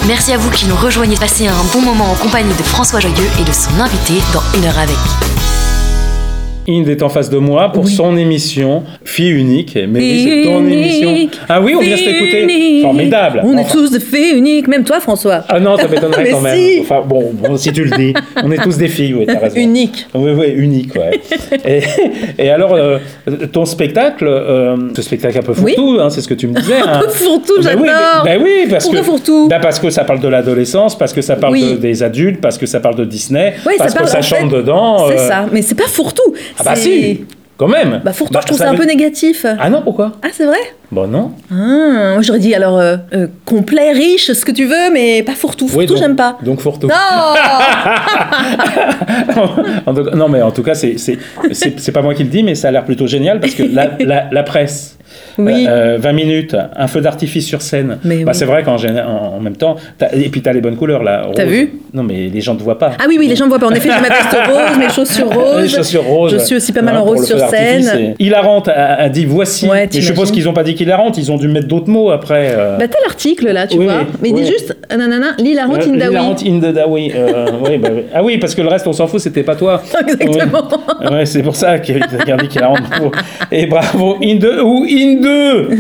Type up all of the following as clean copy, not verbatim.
Merci à vous qui nous rejoignez. Passez un bon moment en compagnie de François Joyeux et de son invité dans Une heure avec. Inde est en face de moi pour son émission Fille unique. Mais oui, c'est ton émission. Ah oui, on vient de t'écouter. Formidable. On est tous des filles uniques, même toi, François. Ah non, ça m'étonnerait quand même. Si. Enfin bon, si tu le dis. On est tous des filles, oui, t'as raison. Unique. Oui, unique, ouais. et alors, ton spectacle, ce spectacle un peu fourre-tout, c'est ce que tu me disais. Un peu fourre-tout, j'adore. Oui, parce Pourquoi que fourre-tout ? Parce que ça parle de l'adolescence, parce que ça parle des adultes, parce que ça parle de Disney, parce que ça chante dedans. C'est ça, mais c'est pas fourre-tout. Ah bah si, quand même. Bah fourre-tout, je trouve ça un peu négatif. Ah non, pourquoi ? Ah, c'est vrai ? Bon, non. Moi, j'aurais dit alors complet, riche, ce que tu veux, mais pas fourre-tout. Fourre-tout, j'aime pas. Donc fourre-tout. Non. Non, mais en tout cas, c'est pas moi qui le dis, mais ça a l'air plutôt génial parce que la presse. Oui. 20 minutes, un feu d'artifice sur scène. Mais c'est vrai qu'en même temps, et puis t'as les bonnes couleurs là. T'as vu ? Non, mais les gens ne te voient pas. Ah oui, les gens ne voient pas. En effet, j'ai ma veste rose, mes chaussures roses. Les chaussures roses. Je suis aussi pas mal en rose sur scène. Hilarante a dit voici. Ouais, et je suppose qu'ils n'ont pas dit qu'hilarante, ils ont dû mettre d'autres mots après. Bah t'as l'article là, tu vois. Mais dis juste l'hilarante Indawi. L'hilarante Indawi. Ah oui, parce que le reste on s'en fout, c'était pas toi. Exactement. Ouais, c'est pour ça qu'il a dit qu'hilarante. Et bravo Inde.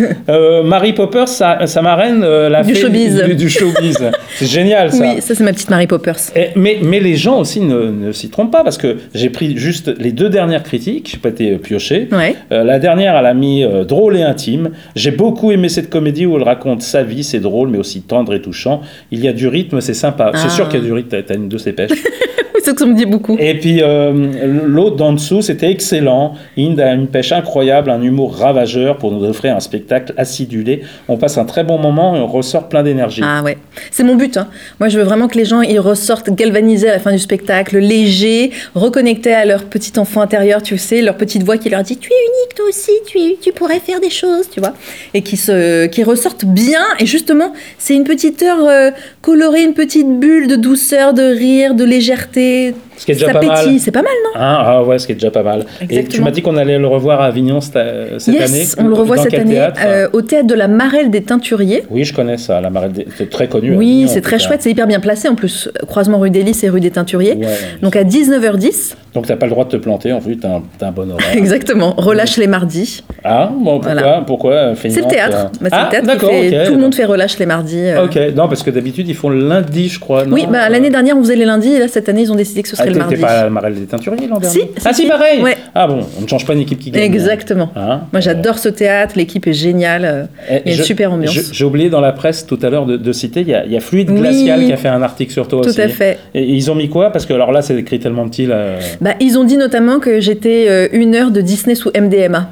Mary Poppers, sa marraine, la du fée showbiz. Du showbiz. C'est génial ça. Oui, ça c'est ma petite Mary Poppers. Mais les gens aussi ne s'y trompent pas parce que j'ai pris juste les 2 dernières critiques, j'ai pas été pioché. Ouais. La dernière, elle a mis drôle et intime. J'ai beaucoup aimé cette comédie où elle raconte sa vie, c'est drôle mais aussi tendre et touchant. Il y a du rythme, c'est sympa. C'est sûr qu'il y a du rythme, t'as une de ces pêches. C'est ce que ça me dit beaucoup. Et puis l'autre d'en dessous, c'était excellent. Inde a une pêche incroyable, un humour ravageur pour nous offrir un spectacle acidulé. On passe un très bon moment et on ressort plein d'énergie. Ah ouais, c'est mon but. Moi, je veux vraiment que les gens ils ressortent galvanisés à la fin du spectacle, légers, reconnectés à leur petit enfant intérieur, tu sais, leur petite voix qui leur dit « Tu es unique, toi aussi, tu pourrais faire des choses, tu vois ?» Et qui ressortent bien. Et justement, c'est une petite heure colorée, une petite bulle de douceur, de rire, de légèreté. Ce qui est déjà pas mal. C'est pas mal, non ? Ah ouais, ce qui est déjà pas mal. Exactement. Et tu m'as dit qu'on allait le revoir à Avignon cette année. On le revoit dans cette quel année théâtre au théâtre de la Marelle des Teinturiers. Oui, je connais ça, la Marelle c'est très connu. Oui, Avignon, c'est très chouette, c'est hyper bien placé en plus. Croisement rue des Lys et rue des Teinturiers. Ouais. Donc à 19h10. Donc t'as pas le droit de te planter, en plus t'as un bon horaire. Exactement, relâche les mardis. Ah, bon, pourquoi C'est le théâtre. C'est le théâtre d'accord, tout le monde fait relâche les mardis. Ok, non, parce que d'habitude ils font le lundi, je crois. Non, oui, l'année dernière on faisait les lundis et là cette année ils ont décidé que ce serait le mardi. T'étais pas à la Marelle des Teinturiers l'an dernier ? Si, pareil. Ouais. Ah bon, on ne change pas une équipe qui gagne. Exactement. Moi j'adore ce théâtre, l'équipe est géniale, il y a une super ambiance. J'ai oublié dans la presse tout à l'heure de citer, il y a Fluide Glacial qui a fait un article sur toi aussi. Tout à fait. Et ils ont mis quoi ? Parce que alors là c'est écrit tellement petit là. Ils ont dit notamment que j'étais 1 heure de Disney sous MDMA.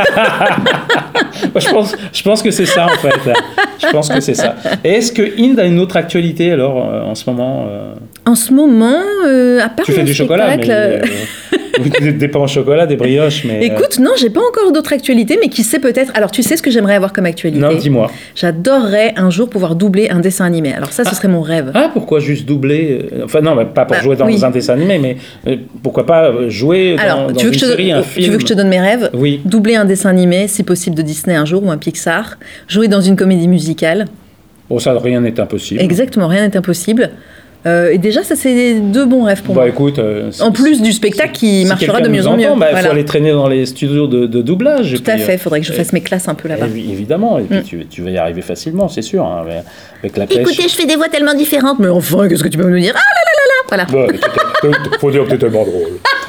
Je pense que c'est ça en fait. Je pense que c'est ça. Et est-ce que Inde a une autre actualité alors en ce moment En ce moment, à part tu fais du chocolat, mais des pains au chocolat, des brioches, mais... Écoute, non, j'ai pas encore d'autres actualités, mais qui sait peut-être... Alors, tu sais ce que j'aimerais avoir comme actualité ? Non, dis-moi. J'adorerais un jour pouvoir doubler un dessin animé. Alors ça, ce serait mon rêve. Ah, pourquoi juste doubler Enfin non, pas pour jouer dans un dessin animé, mais pourquoi pas jouer dans une série, un film ? Tu veux que je te donne mes rêves ? Oui. Doubler un dessin animé, si possible de Disney un jour, ou un Pixar. Jouer dans une comédie musicale. Bon, ça, rien n'est impossible. Exactement, rien n'est impossible. Et déjà, ça, c'est 2 bons rêves pour moi. Écoute, en plus du spectacle qui marchera de mieux en mieux. Il faut aller traîner dans les studios de doublage. Tout à fait, il faudrait que je fasse mes classes un peu là-bas. Évidemment, et puis tu vas y arriver facilement, c'est sûr. Hein, avec la pêche. Écoutez, je fais des voix tellement différentes. Mais enfin, qu'est-ce que tu peux me dire ? Ah là là là là ! Voilà. Faut dire que t'es tellement drôle.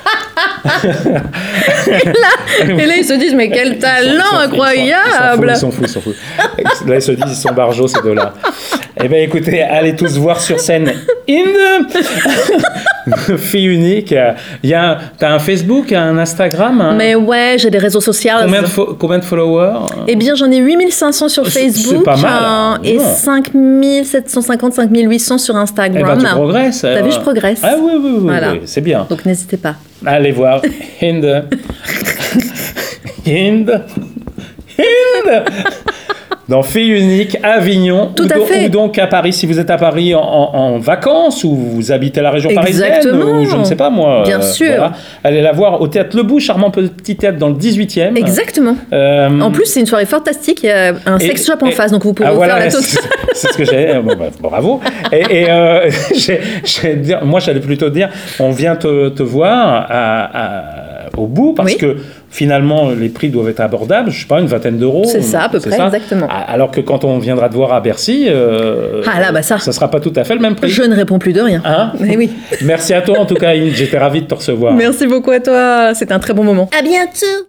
et là, ils se disent, mais quel talent incroyable! Ils s'en foutent. Là, ils se disent, ils sont barjots, ces deux-là. Eh bien, écoutez, allez tous voir sur scène Inde, Fille unique. T'as un Facebook, un Instagram hein? Mais ouais, j'ai des réseaux sociaux. Combien de followers? Eh bien, j'en ai 8500 sur Facebook. C'est pas mal. Et 5750, 5800 sur Instagram. Eh ben, tu progresses. T'as vu, je progresse. Ah oui, voilà. Oui, c'est bien. Donc, n'hésitez pas. Allez voir Inde. dans Filles Uniques à Avignon. Tout à fait. Ou donc à Paris, si vous êtes à Paris en vacances ou vous habitez la région parisienne. Exactement. Ou je ne sais pas moi. Bien sûr. Voilà. Allez la voir au Théâtre Lebou, charmant petit théâtre dans le 18e. Exactement. En plus, c'est une soirée fantastique. Il y a un sex shop en face, donc vous pouvez faire la totale. C'est ce que j'ai. Bravo. Et moi, j'allais plutôt dire, on vient te voir au bout parce que finalement, les prix doivent être abordables. Je sais pas, une vingtaine d'euros. C'est ça, à peu près, exactement. Alors que quand on viendra te voir à Bercy, ça sera pas tout à fait le même prix. Je ne réponds plus de rien. Hein? Mais oui. Merci à toi en tout cas, Inde. J'étais ravi de te recevoir. Merci beaucoup à toi. C'était un très bon moment. À bientôt.